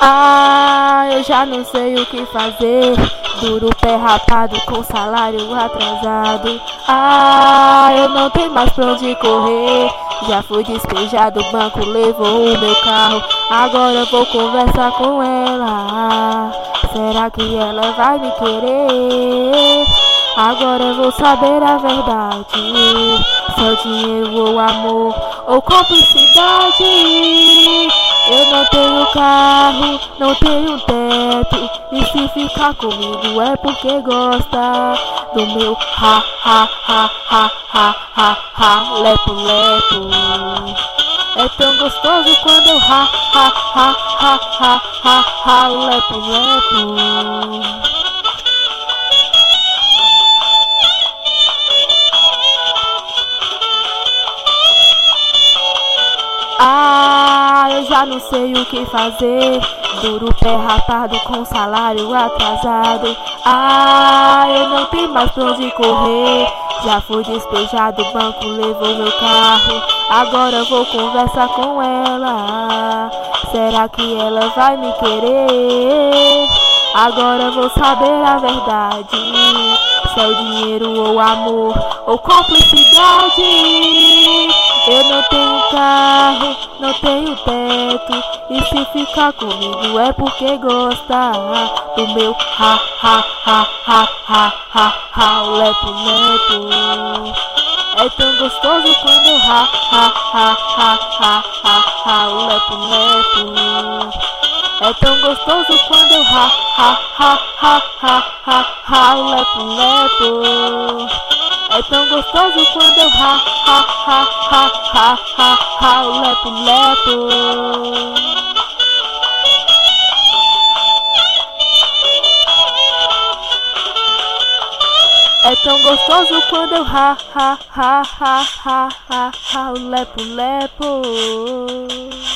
Ah, eu já não sei o que fazer. Duro pé rapado com salário atrasado. Ah, eu não tenho mais pra onde correr. Já fui despejado, o banco levou o meu carro. Agora eu vou conversar com ela. Será que ela vai me querer? Agora eu vou saber a verdade. Só dinheiro ou amor ou cumplicidade. Eu não tenho carro, não tenho teto. E se ficar comigo é porque gosta do meu ha ha ha ha ha ha ha lepo lepo. É tão gostoso quando eu ha ha ha ha ha ha ha lepo lepo. Ah, eu já não sei o que fazer. Duro pé rapado com salário atrasado. Ah, eu não tenho mais pra onde correr. Já fui despejado, o banco levou meu carro. Agora eu vou conversar com ela. Será que ela vai me querer? Agora eu vou saber a verdade. Se é o dinheiro ou amor ou cumplicidade. Eu não tenho carro, não tenho teto. E se ficar comigo é porque gosta do meu ha ha ha ha ha ha ha lepo lepo. É tão gostoso quando eu ha ha ha ha ha ha ha lepo lepo. É tão gostoso quando eu ha ha ha ha ha ha ha lepo lepo. É tão gostoso quando eu ha ha ha ha ha ha ha lepo lepo. É tão gostoso quando eu ha ha ha ha ha ha ha lepo lepo.